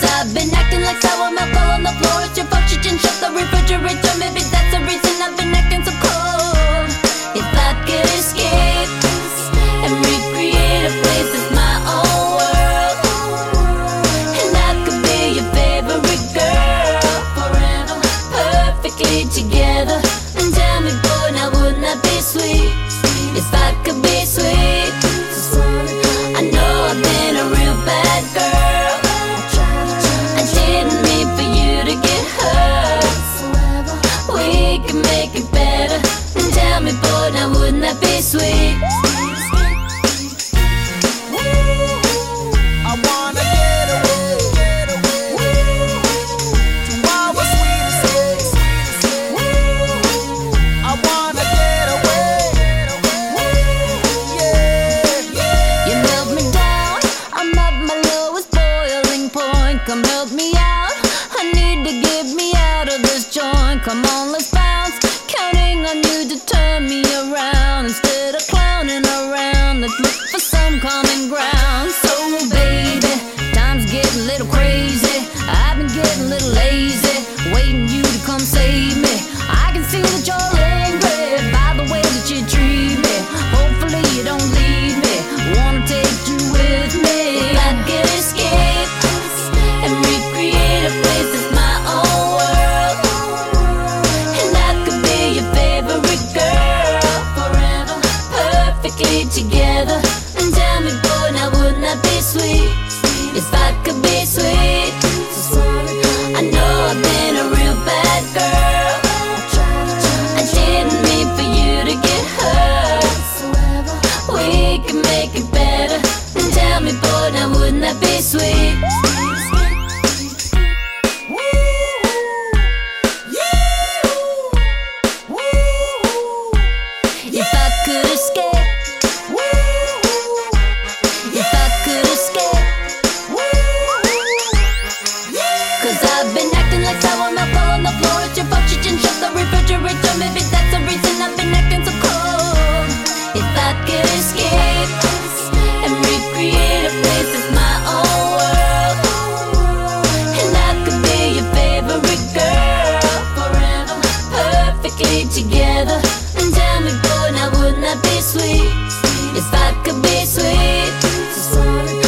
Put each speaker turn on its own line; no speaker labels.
Cause I've been acting like sour milk all on the floor. It's your fault you didn't shut the refrigerator. Maybe that's the reason I've been acting so cold. If I could escape and recreate a place that's my own world, and I could be your favorite girl forever, perfectly together. And tell me, boy, now wouldn't that be sweet? If I could be sweet. I know I've been a real bad girl. I didn't mean for you to get hurt. We can make it better. And tell me, boy, now wouldn't that be sweet?
I wanna get away to our sweet escape. I wanna get away. Yeah.
You melt me down, I'm at my lowest boiling point. Come help me out, I need to get me out of this joint. Come on, let's bounce, counting on you to turn me around. Instead of clowning around, let's look for some common ground. So baby, time's getting a little crazy. I've been getting a little lazy, waiting you to come save me. I can see that you're angry by the way that you treat me. Hopefully you don't leave me, wanna take you with me. If I could escape and recreate a place that's my own world, and I could be your favorite girl forever, perfectly together. And tell me, boy, now wouldn't that be sweet? If I could be sweet. I know I've been a real bad girl. I didn't mean for you to get hurt. We can make it better. And tell me, boy, now wouldn't that be sweet? If I could escape, if I could escape. Cause I've been acting like sour milk all on the floor. It's your fault you didn't shut the refrigerator. Maybe that's the reason I've been acting so cold. If I could escape and recreate a place that's my own world, and I could be your favorite girl forever, perfectly together. And tell me, boy, now wouldn't that be sweet? If I could be sweet.